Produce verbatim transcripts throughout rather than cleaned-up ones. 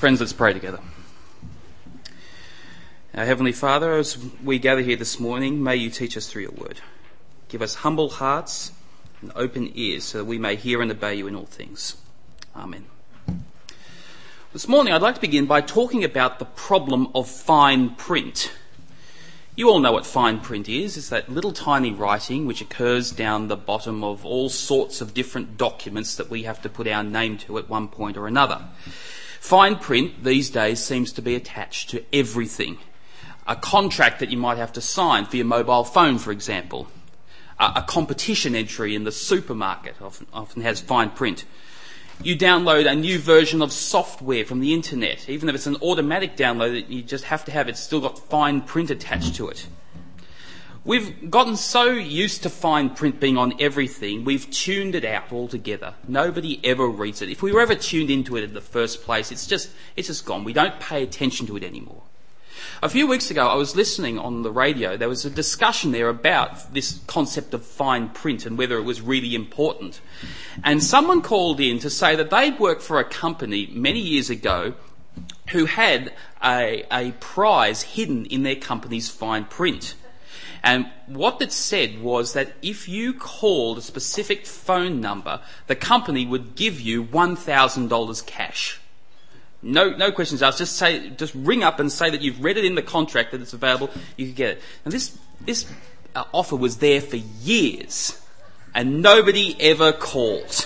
Friends, let's pray together. Our Heavenly Father, as we gather here this morning, may you teach us through your word. Give us humble hearts and open ears so that we may hear and obey you in all things. Amen. This morning I'd like to begin by talking about the problem of fine print. You all know what fine print is. It's that little tiny writing which occurs down the bottom of all sorts of different documents that we have to put our name to at one point or another. Fine print these days seems to be attached to everything. A contract that you might have to sign for your mobile phone, for example. A, a competition entry in the supermarket often, often has fine print. You download a new version of software from the internet. Even if it's an automatic download, you just have to have it, it's still got fine print attached to it. We've gotten so used to fine print being on everything, we've tuned it out altogether. Nobody ever reads it. If we were ever tuned into it in the first place, it's just, it's just gone. We don't pay attention to it anymore. A few weeks ago, I was listening on the radio. There was a discussion there about this concept of fine print and whether it was really important. And someone called in to say that they'd worked for a company many years ago who had a, a prize hidden in their company's fine print. And what it said was that if you called a specific phone number, the company would give you one thousand dollars cash. No, no questions asked. Just say, just ring up and say that you've read it in the contract that it's available. You can get it. And this, this uh, offer was there for years, and nobody ever called.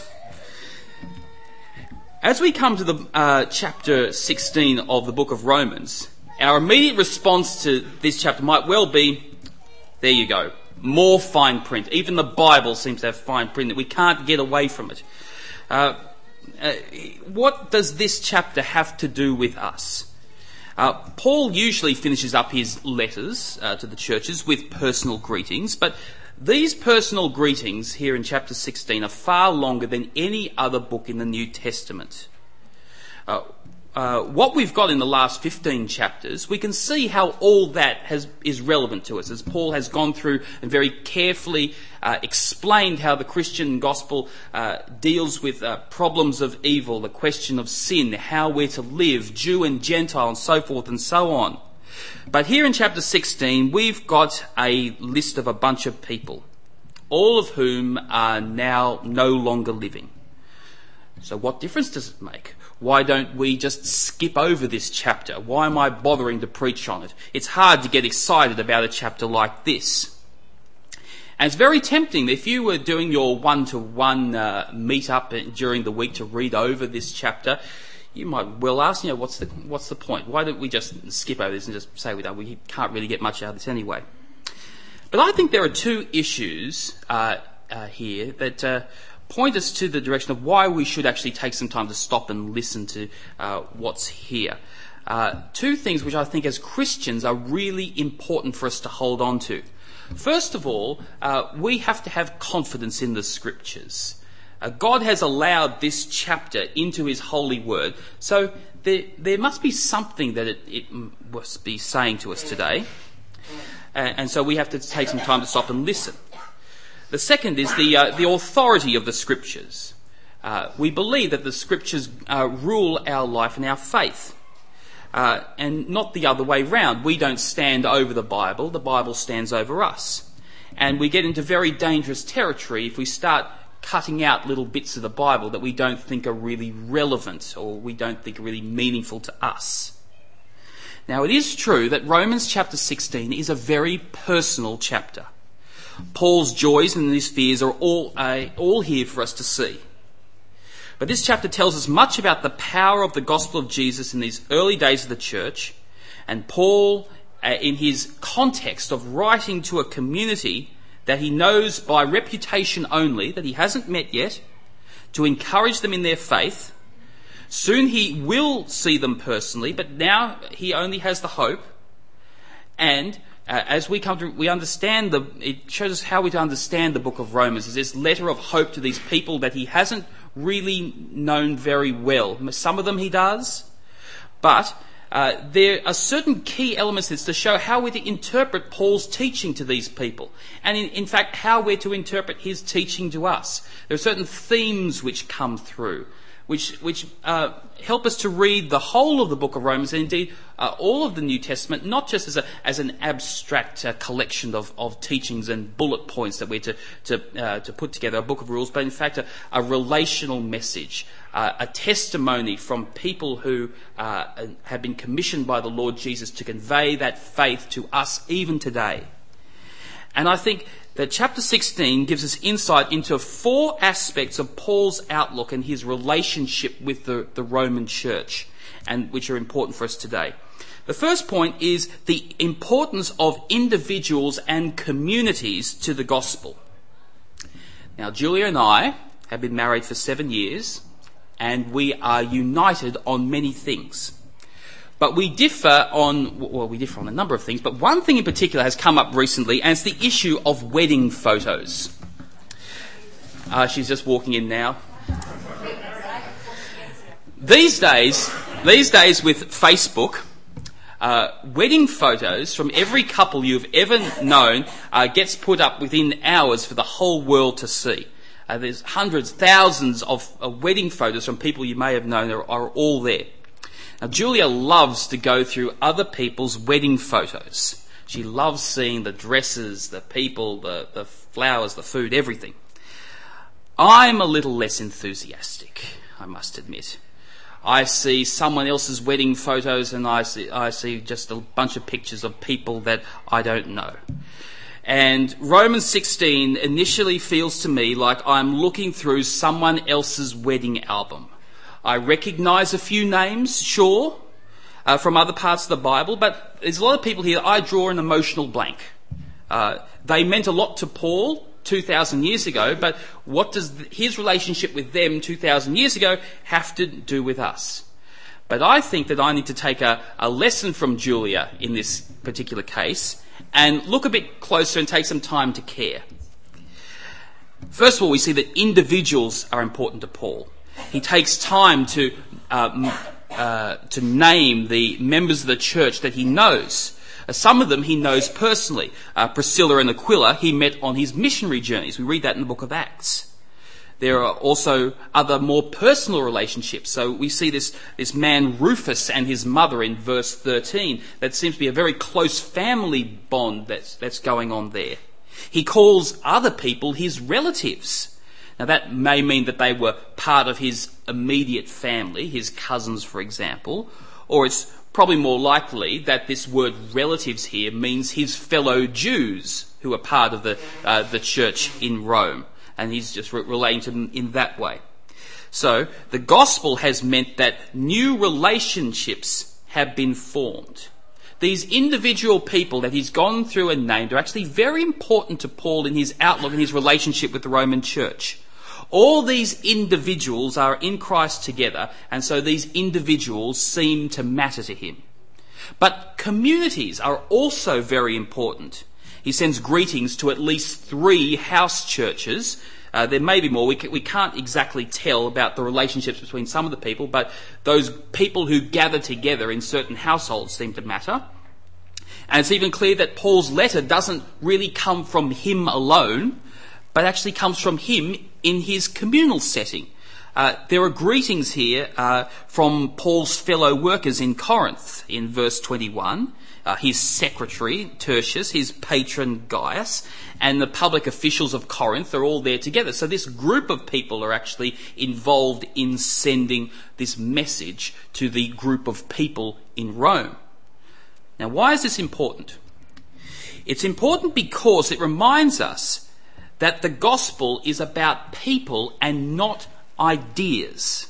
As we come to the uh, chapter sixteen of the book of Romans, our immediate response to this chapter might well be, there you go, more fine print. Even the Bible seems to have fine print that we can't get away from it. Uh, uh, what does this chapter have to do with us? Uh, Paul usually finishes up his letters uh, to the churches with personal greetings, but these personal greetings here in chapter sixteen are far longer than any other book in the New Testament. Uh, Uh, what we've got in the last fifteen chapters, we can see how all that has, is relevant to us, as Paul has gone through and very carefully uh, explained how the Christian gospel uh, deals with uh, problems of evil, the question of sin, how we're to live, Jew and Gentile, and so forth and so on. But here in chapter sixteen, we've got a list of a bunch of people, all of whom are now no longer living. So what difference does it make? Why don't we just skip over this chapter? Why am I bothering to preach on it? It's hard to get excited about a chapter like this. And it's very tempting if you were doing your one-to-one uh, meet-up during the week to read over this chapter, you might well ask, you know, what's the what's the point? Why don't we just skip over this and just say we don't? We can't really get much out of this anyway. But I think there are two issues uh, uh, here that Uh, point us to the direction of why we should actually take some time to stop and listen to uh, what's here. Uh, two things which I think as Christians are really important for us to hold on to. First of all, uh, we have to have confidence in the Scriptures. Uh, God has allowed this chapter into his holy word, so there, there must be something that it, it must be saying to us today. Uh, and so we have to take some time to stop and listen. The second is the uh, the authority of the Scriptures. Uh, we believe that the Scriptures uh, rule our life and our faith, uh, and not the other way round. We don't stand over the Bible; the Bible stands over us, and we get into very dangerous territory if we start cutting out little bits of the Bible that we don't think are really relevant or we don't think are really meaningful to us. Now, it is true that Romans chapter sixteen is a very personal chapter. Paul's joys and his fears are all, uh, all here for us to see. But this chapter tells us much about the power of the gospel of Jesus in these early days of the church, and Paul, uh, in his context of writing to a community that he knows by reputation only, that he hasn't met yet, to encourage them in their faith. Soon he will see them personally, but now he only has the hope. And Uh, as we come to, we understand the, it shows us how we to understand the book of Romans, is this letter of hope to these people that he hasn't really known very well. Some of them he does, but uh, there are certain key elements to show how we're to interpret Paul's teaching to these people, and in, in fact how we're to interpret his teaching to us. There are certain themes which come through. which which uh, help us to read the whole of the book of Romans, and indeed uh, all of the New Testament, not just as a as an abstract uh, collection of, of teachings and bullet points that we're to to uh, to put together, a book of rules, but in fact a, a relational message, uh, a testimony from people who uh, have been commissioned by the Lord Jesus to convey that faith to us even today. And I think that chapter sixteen gives us insight into four aspects of Paul's outlook and his relationship with the, the Roman church, and which are important for us today. The first point is the importance of individuals and communities to the gospel. Now, Julia and I have been married for seven years, and we are united on many things. But we differ on, well, we differ on a number of things, but one thing in particular has come up recently, and it's the issue of wedding photos. Uh, she's just walking in now. These days, these days with Facebook, uh, wedding photos from every couple you've ever known uh, gets put up within hours for the whole world to see. Uh, there's hundreds, thousands of uh, wedding photos from people you may have known are, are all there. Now, Julia loves to go through other people's wedding photos. She loves seeing the dresses, the people, the, the flowers, the food, everything. I'm a little less enthusiastic, I must admit. I see someone else's wedding photos and I see, I see just a bunch of pictures of people that I don't know. And Romans sixteen initially feels to me like I'm looking through someone else's wedding album. I recognise a few names, sure, uh, from other parts of the Bible, but there's a lot of people here I draw an emotional blank. Uh, they meant a lot to Paul two thousand years ago, but what does his relationship with them two thousand years ago have to do with us? But I think that I need to take a, a lesson from Julia in this particular case and look a bit closer and take some time to care. First of all, we see that individuals are important to Paul. He takes time to uh, uh, to name the members of the church that he knows. Uh, some of them he knows personally. Uh, Priscilla and Aquila he met on his missionary journeys. We read that in the book of Acts. There are also other more personal relationships. So we see this, this man Rufus and his mother in verse thirteen. That seems to be a very close family bond that's, that's going on there. He calls other people his relatives. Now that may mean that they were part of his immediate family, his cousins for example, or it's probably more likely that this word relatives here means his fellow Jews who are part of the uh, the church in Rome, and he's just re- relating to them in that way. So the gospel has meant that new relationships have been formed. These individual people that he's gone through and named are actually very important to Paul in his outlook and his relationship with the Roman church. All these individuals are in Christ together, and so these individuals seem to matter to him. But communities are also very important. He sends greetings to at least three house churches. Uh, there may be more. We, c- we can't exactly tell about the relationships between some of the people, but those people who gather together in certain households seem to matter. And it's even clear that Paul's letter doesn't really come from him alone, but actually comes from him in his communal setting. Uh, there are greetings here uh, from Paul's fellow workers in Corinth in verse twenty-one, uh, his secretary Tertius, his patron Gaius, and the public officials of Corinth are all there together. So this group of people are actually involved in sending this message to the group of people in Rome. Now, why is this important? It's important because it reminds us that the gospel is about people and not ideas.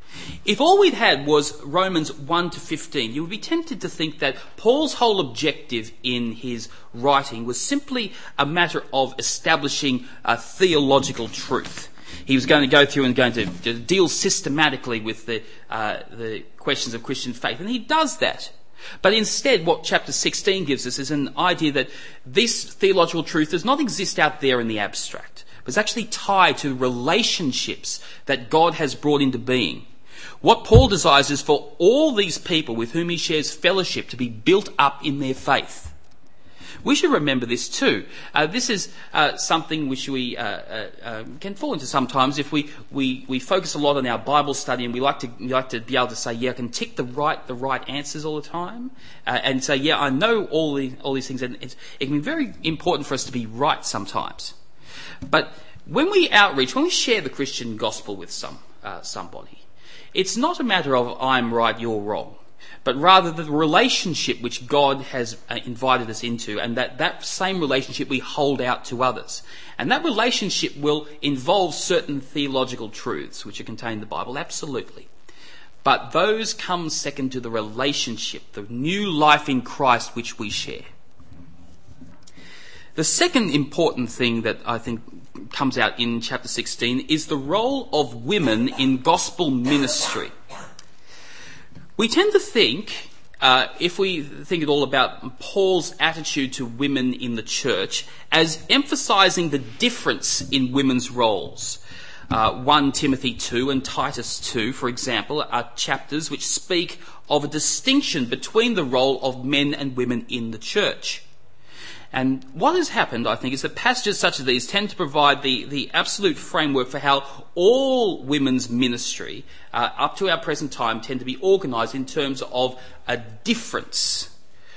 If all we'd had was Romans one to fifteen, you would be tempted to think that Paul's whole objective in his writing was simply a matter of establishing a theological truth. He was going to go through and going to, to deal systematically with the, uh, the questions of Christian faith, and he does that. But instead, what chapter sixteen gives us is an idea that this theological truth does not exist out there in the abstract, but it's actually tied to relationships that God has brought into being. What Paul desires is for all these people with whom he shares fellowship to be built up in their faith. we should remember this too. Uh, this is uh, something which we uh, uh, uh, can fall into sometimes if we, we, we focus a lot on our Bible study, and we like to we like to be able to say, yeah, I can tick the right the right answers all the time, uh, and say, yeah, I know all the all these things, and it's, it can be very important for us to be right sometimes. But when we outreach, when we share the Christian gospel with some uh, somebody, it's not a matter of I'm right, you're wrong, but rather the relationship which God has invited us into, and that, that same relationship we hold out to others. And that relationship will involve certain theological truths which are contained in the Bible, absolutely. But those come second to the relationship, the new life in Christ which we share. The second important thing that I think comes out in chapter sixteen is the role of women in gospel ministry. We tend to think, uh, if we think at all about Paul's attitude to women in the church, as emphasising the difference in women's roles. Uh, First Timothy two and Titus two, for example, are chapters which speak of a distinction between the role of men and women in the church. And what has happened, I think, is that passages such as these tend to provide the, the absolute framework for how all women's ministry, uh, up to our present time, tend to be organised in terms of a difference.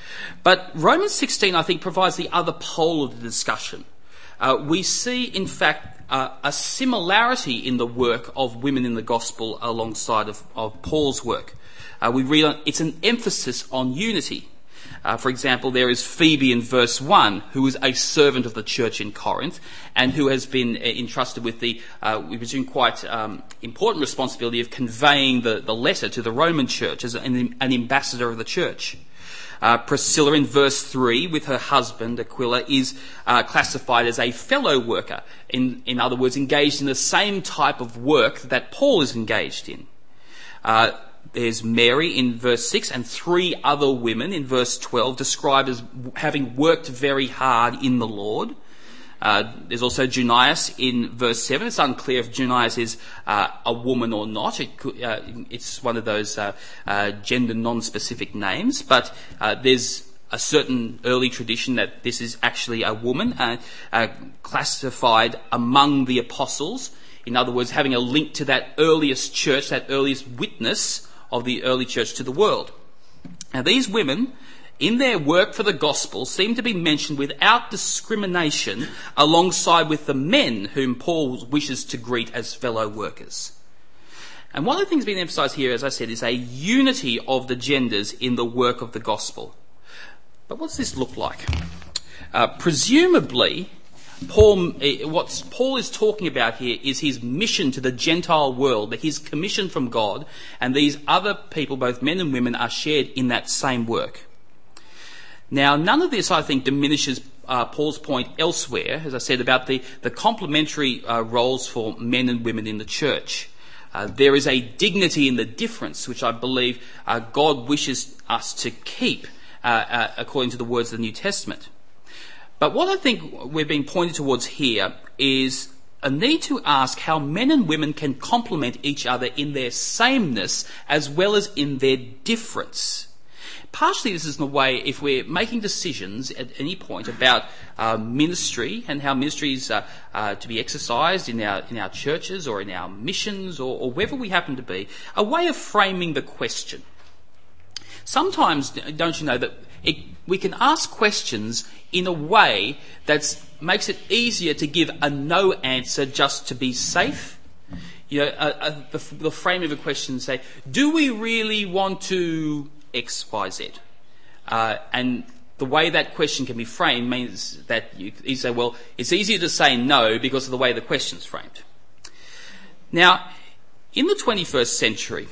But Romans sixteen, I think, provides the other pole of the discussion. Uh, we see, in fact, uh, a similarity in the work of women in the gospel alongside of, of Paul's work. Uh, we read it's an emphasis on unity. Uh, for example, there is Phoebe in verse one, who is a servant of the church in Corinth and who has been uh, entrusted with the, uh, we presume, quite um, important responsibility of conveying the, the letter to the Roman church as an, an ambassador of the church. Uh, Priscilla in verse three, with her husband Aquila, is uh, classified as a fellow worker, in, in other words, engaged in the same type of work that Paul is engaged in. Uh, There's Mary in verse six and three other women in verse twelve described as having worked very hard in the Lord. Uh, there's also Junias in verse seven. It's unclear if Junias is uh, a woman or not. It could, uh, it's one of those uh, uh, gender non-specific names, but uh, there's a certain early tradition that this is actually a woman uh, uh, classified among the apostles. In other words, having a link to that earliest church, that earliest witness of the early church to the world. Now, these women, in their work for the gospel, seem to be mentioned without discrimination alongside with the men whom Paul wishes to greet as fellow workers. And one of the things being emphasised here, as I said, is a unity of the genders in the work of the gospel. But what does this look like? Uh, presumably, Paul, what Paul is talking about here is his mission to the Gentile world, that his commission from God, and these other people, both men and women, are shared in that same work. Now, none of this, I think, diminishes uh, Paul's point elsewhere, as I said, about the, the complementary uh, roles for men and women in the church. Uh, there is a dignity in the difference, which I believe uh, God wishes us to keep, uh, uh, according to the words of the New Testament. But what I think we're being pointed towards here is a need to ask how men and women can complement each other in their sameness as well as in their difference. Partially this is in the way, if we're making decisions at any point about uh, ministry and how ministry is uh, uh, to be exercised in our in our churches or in our missions or, or wherever we happen to be, a way of framing the question. Sometimes, don't you know, that it, we can ask questions in a way that makes it easier to give a no answer just to be safe. You know, uh, uh, the, the frame of a question say, do we really want to X, Y, Z? Uh, and the way that question can be framed means that you, you say, well, it's easier to say no because of the way the question's framed. Now, in the twenty-first century,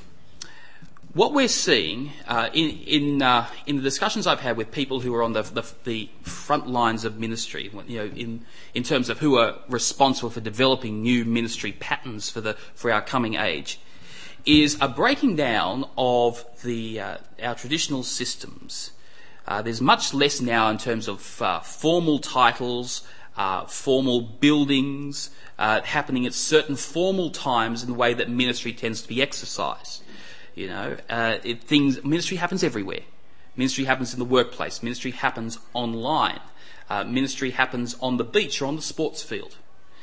what we're seeing uh, in in, uh, in the discussions I've had with people who are on the, the, the front lines of ministry, you know, in in terms of who are responsible for developing new ministry patterns for the for our coming age, is a breaking down of the uh, our traditional systems. Uh, there's much less now in terms of uh, formal titles, uh, formal buildings uh, happening at certain formal times in the way that ministry tends to be exercised. You know, uh, it, things ministry happens everywhere. Ministry happens in the workplace. Ministry happens online. uh, ministry happens on the beach or on the sports field.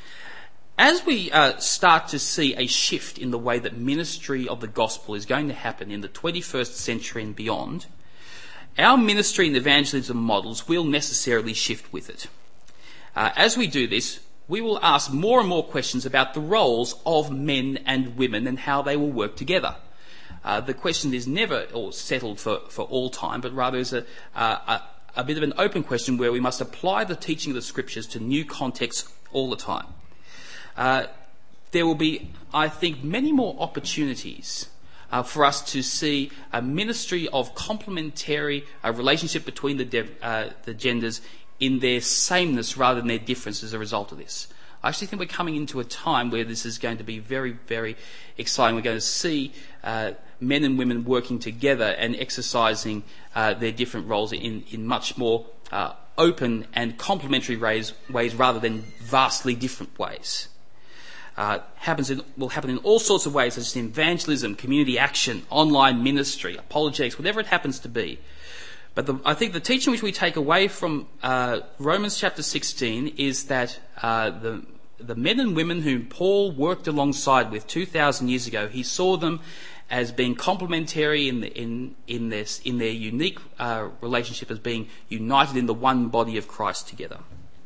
As we uh, start to see a shift in the way that ministry of the gospel is going to happen in the twenty-first century and beyond, our ministry and evangelism models will necessarily shift with it. Uh, as we do this, we will ask more and more questions about the roles of men and women and how they will work together. Uh, the question is never all settled for, for all time, but rather is a, uh, a, a bit of an open question where we must apply the teaching of the scriptures to new contexts all the time. Uh, there will be, I think, many more opportunities uh, for us to see a ministry of complementary uh, relationship between the, de- uh, the genders in their sameness rather than their difference as a result of this. I actually think we're coming into a time where this is going to be very, very exciting. We're going to see uh, men and women working together and exercising uh, their different roles in, in much more uh, open and complementary ways, ways rather than vastly different ways. Uh, happens in, will happen in all sorts of ways, such as evangelism, community action, online ministry, apologetics, whatever it happens to be. But the, I think the teaching which we take away from uh, Romans chapter sixteen is that uh, the, the men and women whom Paul worked alongside with two thousand years ago, he saw them as being complementary in, the, in, in, this, in their unique uh, relationship, as being united in the one body of Christ together.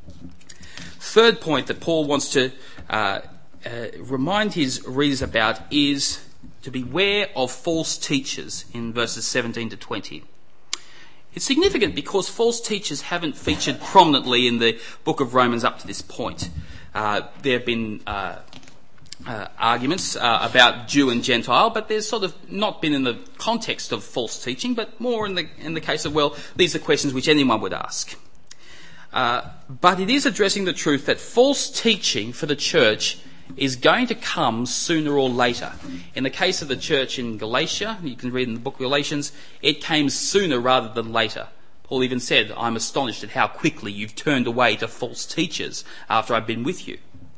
Third point that Paul wants to uh, uh, remind his readers about is to beware of false teachers in verses seventeen to twenty. It's significant because false teachers haven't featured prominently in the book of Romans up to this point. Uh, there have been uh, uh, arguments uh, about Jew and Gentile, but there's sort of not been in the context of false teaching, but more in the in the case of, well, these are questions which anyone would ask. Uh, but it is addressing the truth that false teaching for the church is going to come sooner or later. In the case of the church in Galatia, you can read in the book of Galatians, it came sooner rather than later. Paul even said, I'm astonished at how quickly you've turned away to false teachers after I've been with you.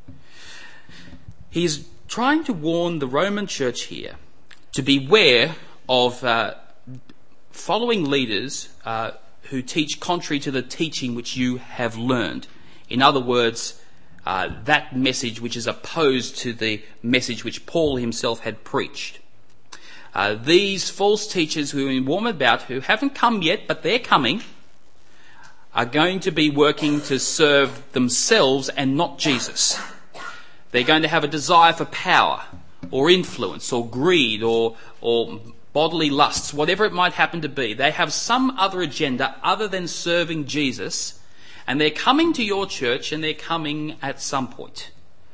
He's trying to warn the Roman church here to beware of uh, following leaders uh, who teach contrary to the teaching which you have learned. In other words, Uh, that message which is opposed to the message which Paul himself had preached. Uh, these false teachers who are warm about, who haven't come yet, but they're coming, are going to be working to serve themselves and not Jesus. They're going to have a desire for power or influence or greed or, or bodily lusts, whatever it might happen to be. They have some other agenda other than serving Jesus. And they're coming to your church, and they're coming at some point.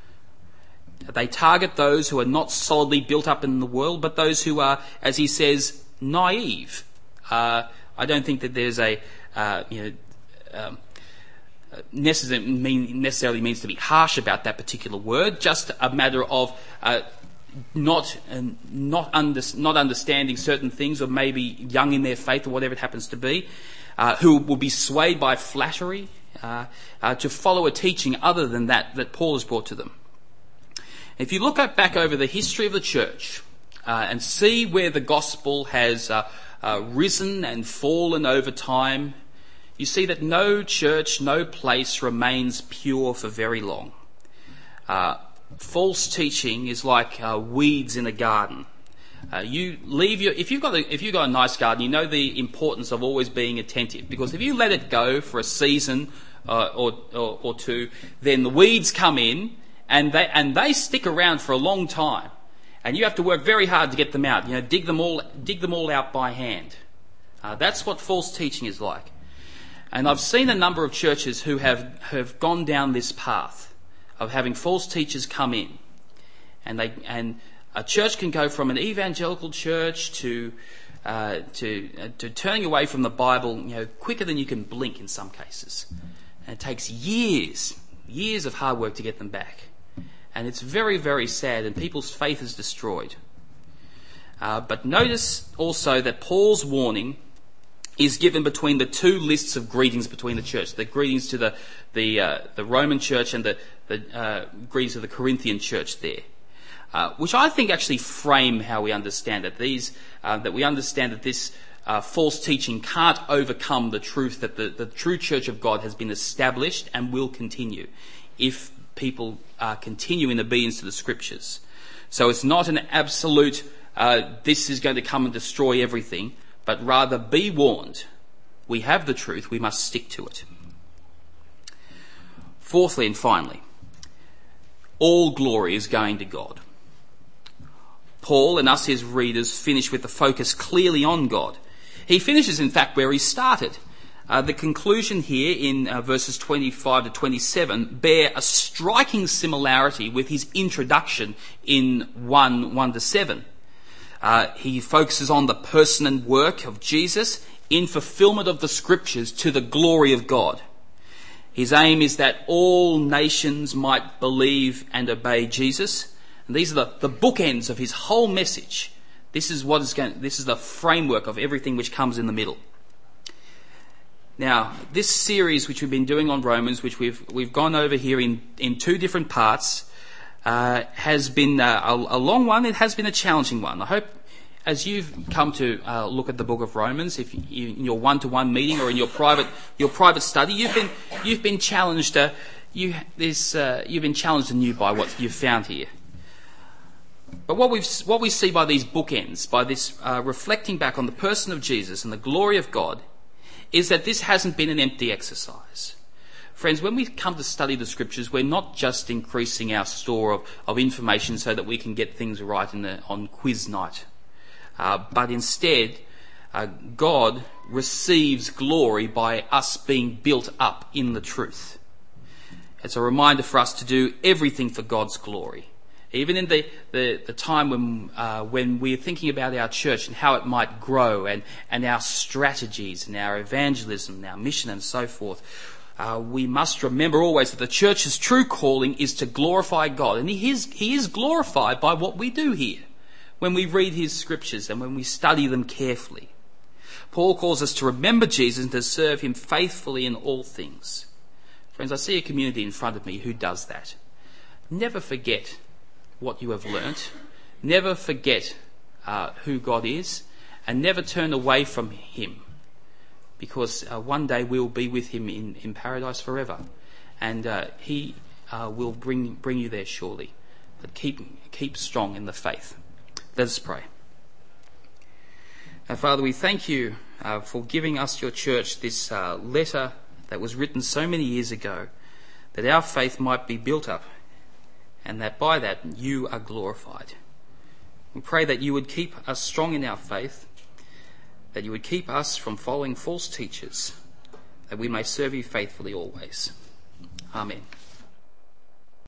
They target those who are not solidly built up in the world, but those who are, as he says, naive. Uh, I don't think that there's a, uh, you know, um, necessarily, mean, necessarily means to be harsh about that particular word. Just a matter of uh, not uh, not, under, not understanding certain things, or maybe young in their faith, or whatever it happens to be, uh, who will be swayed by flattery. Uh, uh, to follow a teaching other than that that Paul has brought to them. If you look at, back over the history of the church uh, and see where the gospel has uh, uh, risen and fallen over time, you see that no church, no place remains pure for very long. Uh, false teaching is like uh, weeds in a garden. Uh, you leave your if you've got a, if you've got a nice garden, you know the importance of always being attentive, because if you let it go for a season uh, or, or or two, then the weeds come in and they and they stick around for a long time, and you have to work very hard to get them out. You know, dig them all dig them all out by hand. Uh, that's what false teaching is like. And I've seen a number of churches who have have gone down this path of having false teachers come in, and they and. A church can go from an evangelical church to uh, to uh, to turning away from the Bible, you know, quicker than you can blink in some cases. And it takes years, years of hard work to get them back. And it's very, very sad, and people's faith is destroyed. Uh, but notice also that Paul's warning is given between the two lists of greetings between the church. The greetings to the the uh, the Roman church and the, the uh, greetings to the Corinthian church there. Uh, which I think actually frame how we understand it. These, uh, that we understand that this, uh, false teaching can't overcome the truth that the, the true church of God has been established and will continue if people uh, continue in obedience to the scriptures. So it's not an absolute, uh, this is going to come and destroy everything, but rather be warned. We have the truth, we must stick to it. Fourthly and finally, all glory is going to God. Paul and us, his readers, finish with the focus clearly on God. He finishes, in fact, where he started. Uh, the conclusion here in uh, verses twenty-five to twenty-seven bear a striking similarity with his introduction in one, one to seven. Uh, he focuses on the person and work of Jesus in fulfillment of the scriptures to the glory of God. His aim is that all nations might believe and obey Jesus. And these are the, the bookends of his whole message. This is what is going, this is the framework of everything which comes in the middle. Now, this series which we've been doing on Romans, which we've we've gone over here in, in two different parts, uh, has been uh, a, a long one. It has been a challenging one. I hope as you've come to uh, look at the book of Romans, if you, in your one-to-one meeting or in your private your private study, you've been you've been challenged. Uh, you this uh, you've been challenged anew by what you've found here. But what we what we see by these bookends, by this uh, reflecting back on the person of Jesus and the glory of God, is that this hasn't been an empty exercise. Friends, when we come to study the scriptures, we're not just increasing our store of, of information so that we can get things right in the, on quiz night. Uh, but instead, uh, God receives glory by us being built up in the truth. It's a reminder for us to do everything for God's glory. Even in the, the, the time when uh, when we're thinking about our church and how it might grow and, and our strategies and our evangelism and our mission and so forth, uh, we must remember always that the church's true calling is to glorify God. And he is, he is glorified by what we do here when we read his scriptures and when we study them carefully. Paul calls us to remember Jesus and to serve him faithfully in all things. Friends, I see a community in front of me who does that. Never forget what you have learnt. Never forget uh, who God is, and never turn away from him, because uh, one day we'll be with him in, in paradise forever, and uh, he uh, will bring bring you there surely. But keep keep strong in the faith. Let us pray. Now, Father, we thank you uh, for giving us, your church, this uh, letter that was written so many years ago, that our faith might be built up, and that by that you are glorified. We pray that you would keep us strong in our faith, that you would keep us from following false teachers, that we may serve you faithfully always. Amen.